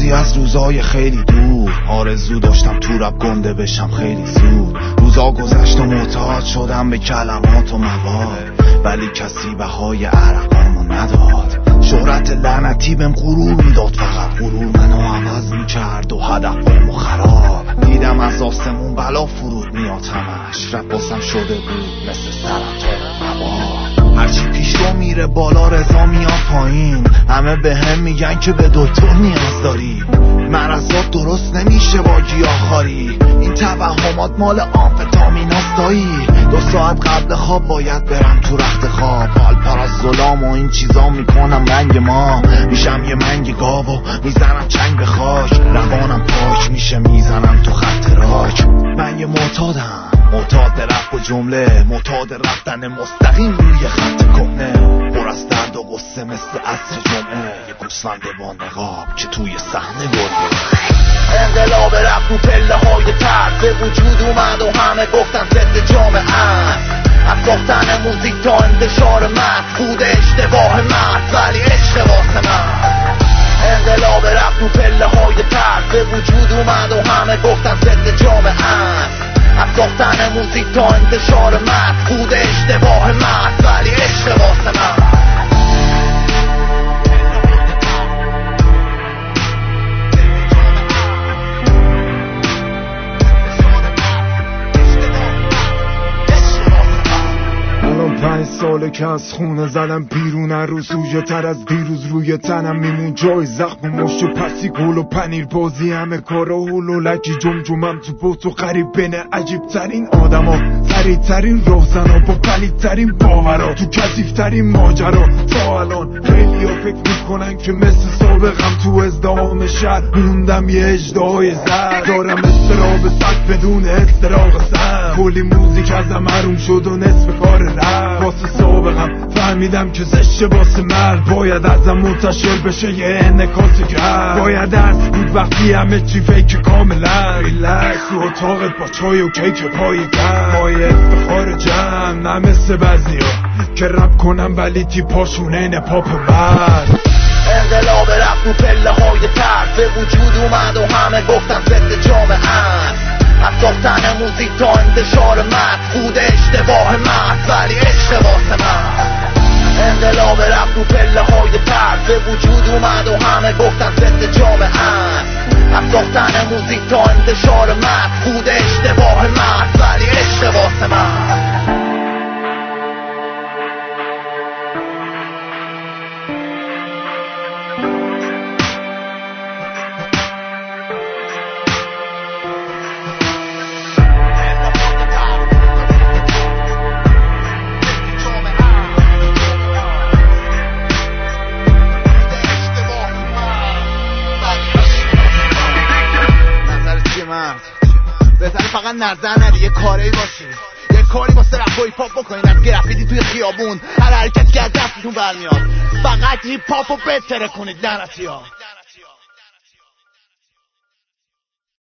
روزی از روزای خیلی دور آرزو داشتم تو رپ گنده بشم خیلی زود. روزا گذشت و معتاد شدم به کلمات و مواد، ولی کسی بهای عرقامو نداد. شهرت لعنتی بهم غرور میداد، فقط غرور منو عوض میکرد و هدفامو خراب. دیدم از آسمون بلا فرود میاد همش، رپ واسم شده بود مثل سرطان هوا. هرچی پیش رو میره بالا رضا میاد پایین، همه به هم میگن که به دکتر نیاز داری. مرضات درست نمیشه با گیاهخواری، این توهمات مال آمفتامیناست دایی. 2 ساعت قبل خواب باید برم تو رخت خواب، حال پر از ظلام و این چیزا میکنم رنگ ما. میشم یه منگ گاو و میزنم چنگ به خاک، روانم پاک میشه میزنم تو خط راک. من یه معتادم، معتاد رفت و جمله، معتاد رفتن مستقیم روی خط کهنه. پر از درد و غصه مثل عصر جمعه، یه گوسفند با نقاب که توی صحنه گریه. انقلاب رفت تو پله های ترس به وجود اومد و همه گفتن ضد جامعه است. از ساختن موزیک تا انتشار متن بود اشتباه مرد، ولی عشق واسه من. انقلاب رفت تو پله های ترس به وجود اومد و همه گفتن ضد جامعه است. از ساختن موزیک تا انتشار متن بود اشتباه مرد، ولی عشق واسه من. الان 5 ساله که از خونه زدم بیرون، هر روز سوژه تر از دیروز روی تنم میمون. جای زخم و مشت و پسی گل و پنیر بازی، همه کارا هول و لکی جمجمم تو بوت و قریب بین عجیب ترین آدما، سریع ترین راهزنا با پلید ترین باورا، تو کثیف ترین ماجرا. تا الان خیلی ها فکر میکنن که مثل سابقم تو ازدهام شهر موندم یه اژدهای زد. دارم استراب سگ بدون استراق سم، کلی موزیک ازم محروم شد و نصف کار رفت. واسه سابقم فهمیدم که زشته واسه مرد، باید ازم منتشر بشه یه انعکاسی کرد. باید درس بود وقتی همه چی فیک کاملا، ریلکس تو اتاقت با چای و کیک پای گرم. پای افتخار جمع نه مثل بعضیا که رپ کنم ولی تیپاشون اینه پاپ مرد. انقلاب رفت تو پله های ترس به وجود اومد و همه گفتن ضد جامعه است. از ساختن موزیک تا انتشار متن بود اشتباه مرد، ولی عشق واسه من. انقلاب رفت تو پله های ترس به وجود اومد و همه گفتن ضد جامعه است. از ساختن موزیک تا انتشار متن بود اشتباه مرد، ولی عشق واسه من. بهتره فقط نظر ندی، یه کاری باشی، یه کاری واسه رپ و هیپ هاپ بکنین. از گرافیتی توی خیابون هر حرکتی که از دستتون برمیاد، فقط هیپ هاپ رو بهتره کنید لعنتی‌ها.